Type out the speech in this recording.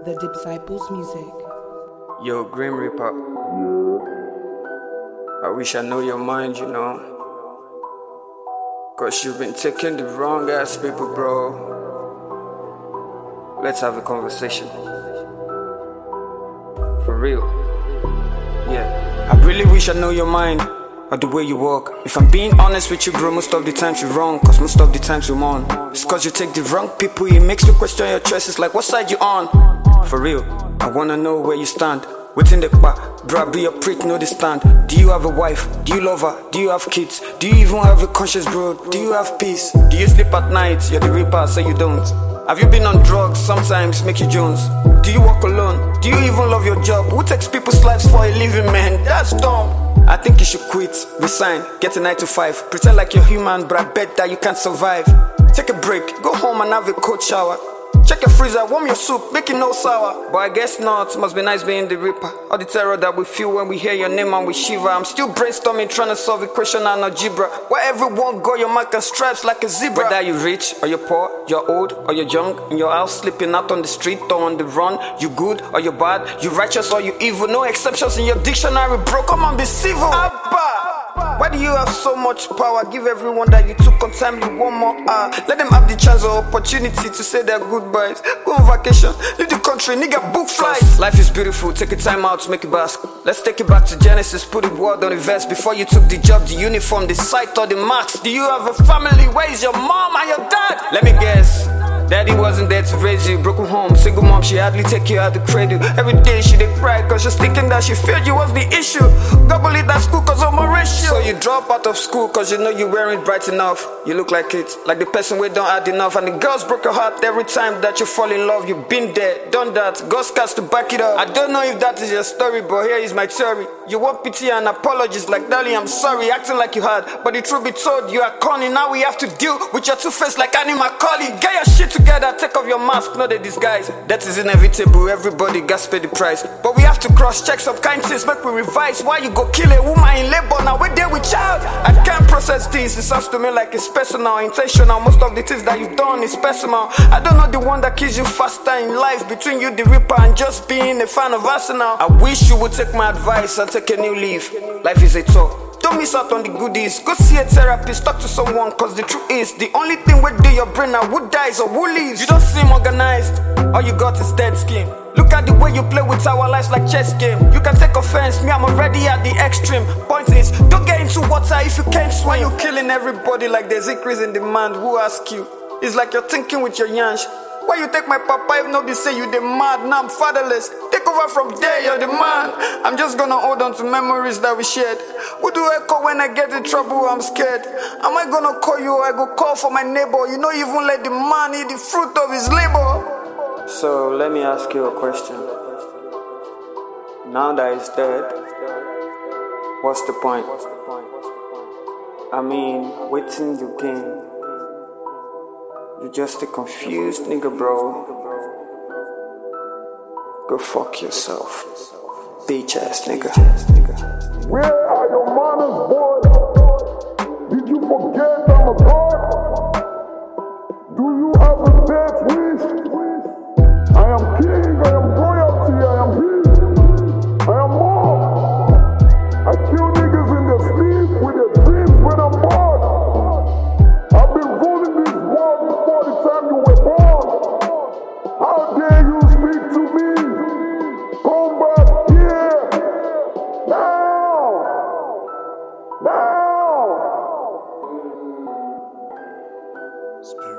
The Disciples Music. Yo, Grim Reaper. I wish I know your mind, you know. Cause you've been taking the wrong ass people, bro. Let's have a conversation. For real. Yeah. I really wish I know your mind, or the way you walk. If I'm being honest with you, bro, most of the times you're wrong. Cause most of the times you're on. It's cause you take the wrong people. It makes me question your choices, like what side you on. For real, I wanna know where you stand. Within the bar, bro, be a prick, know the stand. Do you have a wife? Do you love her? Do you have kids? Do you even have a conscience, bro? Do you have peace? Do you sleep at night? You're the reaper, say you don't. Have you been on drugs? Sometimes make you Jones. Do you walk alone? Do you even love your job? Who takes people's lives for a living, man? That's dumb. I think you should quit, resign, get a 9 to 5. Pretend like you're human, but I bet that you can't survive. Take a break, go home and have a cold shower. Check your freezer, warm your soup, make it no sour. But I guess not, must be nice being the reaper. All the terror that we feel when we hear your name and we shiver. I'm still brainstorming, trying to solve equation and algebra. Where everyone got your mark and stripes like a zebra. Whether you're rich or you're poor, you're old or you're young, in your house sleeping out on the street or on the run. You good or you're bad, you righteous or you evil. No exceptions in your dictionary, bro, come on, be civil. Abba! Why do you have so much power? Give everyone that you took on time you one more hour. Let them have the chance or opportunity to say their goodbyes. Go on vacation, leave the country, nigga, book flights. Life is beautiful, take a time out to make it bask. Let's take it back to Genesis, put the word on the verse. Before you took the job, the uniform, the sight or the marks. Do you have a family? Where is your mom and your dad? Let me guess. Daddy wasn't there to raise you, broken home, single mom, she hardly take you out the cradle. Every day she did cry cause she's thinking that she failed you was the issue. Gobble it at school cause of my ratio. So you drop out of school cause you know you weren't bright enough. You look like it, like the person we don't add enough. And the girls broke your heart every time that you fall in love. You've been there, done that, got scars to back it up. I don't know if that is your story, but here is my theory. You want pity and apologies like darling I'm sorry, acting like you had. But the truth be told, you are corny. Now we have to deal with your two-face like animal collie. Get your shit together, take off your mask, not the disguise. That is inevitable, everybody got pay the price. But we have to cross-check some kind things, make we revise. Why you go kill a woman in labor, now we're there with child? I can't process this, it sounds to me like it's personal, intentional. Most of the things that you've done is personal. I don't know the one that kills you faster in life, between you the reaper and just being a fan of Arsenal. I wish you would take my advice and take a new leaf. Life is a tour, don't miss out on the goodies. Go see a therapist, talk to someone. Cause the truth is, the only thing we do your brain now, who dies or who leaves. You don't seem organized, all you got is dead skin. Look at the way you play with our lives like chess game. You can take offense, me I'm already at the extreme. Point is, don't get into water if you can't swim. You're killing everybody like there's increase in demand. Who ask you? It's like you're thinking with your yansh. Why you take my papa if nobody say you the mad? Now I'm fatherless. Take over from there, you're the man. I'm just gonna hold on to memories that we shared. Who do I call when I get in trouble? I'm scared. Am I gonna call you or I go call for my neighbor? You know you even let the man eat the fruit of his labor. So let me ask you a question. Now that he's dead, what's the point? I mean, waiting you gain. You just a confused nigga, bro. Go fuck yourself, bitch ass nigga. Where are your manners, boy? Did you forget I'm a god? Do you have a death wish? I am king, I am royalty, I am he, I am more. I kill niggas in their sleep with their dreams when I'm bored. I've been ruling this world before the time you were born. How dare you speak to me? Come back here! Now! Now!